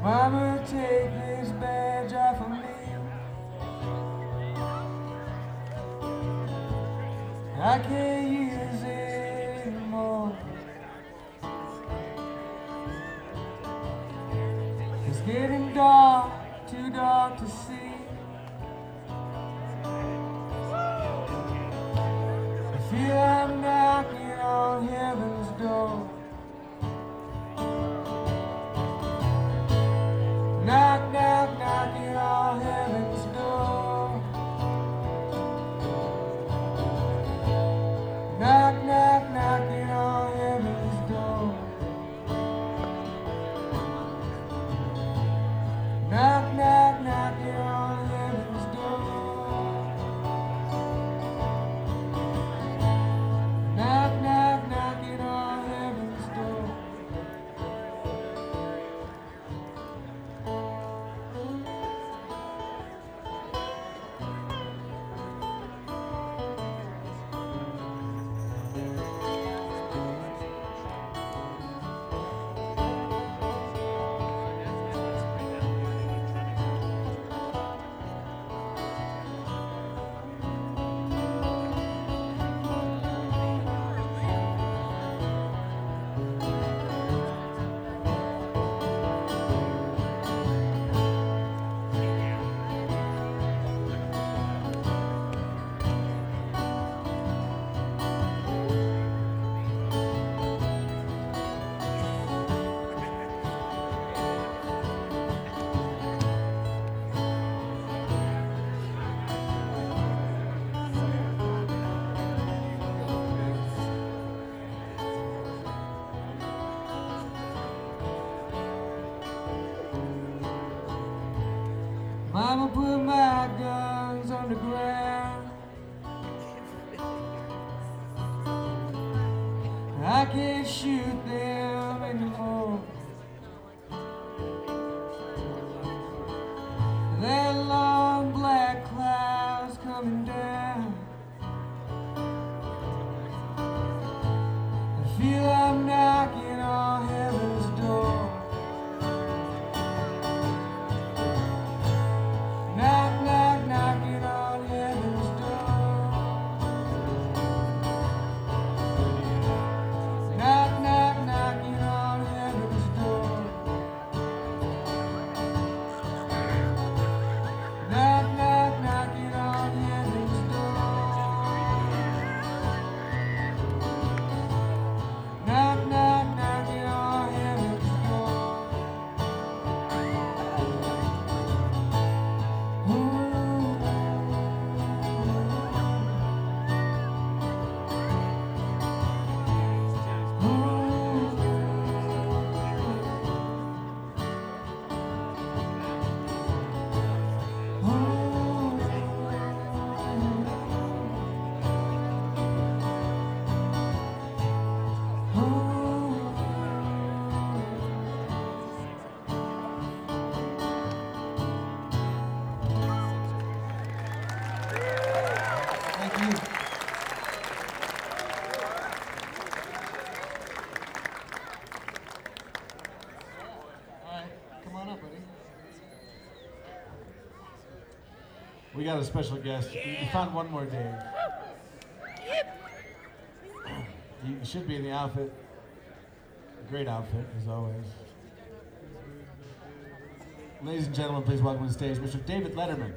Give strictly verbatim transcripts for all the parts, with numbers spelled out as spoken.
Mama, take this badge off of me. I can't use it anymore. It's getting dark, too dark to see. I feel I'm knocking on heaven's door. Knock, knock, knocking on heaven's door. Knock, knock, knocking on heaven's door. Knock, knock, knocking on heaven's door. Knock, knock, knocking on heaven's door. Mama put my guns on the ground. I can't shoot them anymore. That long black cloud's coming down. I feel I'm knocking on heaven's door. Knock, knock, knocking on heaven's door. Knock, knock, knocking on heaven's door. Knock, knock, knocking on heaven's door. Knock, knock, knocking on heaven's door. Thank you. All right, come on up, buddy. We got a special guest. We we found one more Dave. You should be in the outfit. A great outfit, as always. Ladies and gentlemen, please welcome to the stage Mister David Letterman.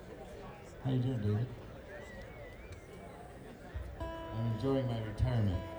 How you doing, David? I'm enjoying my retirement.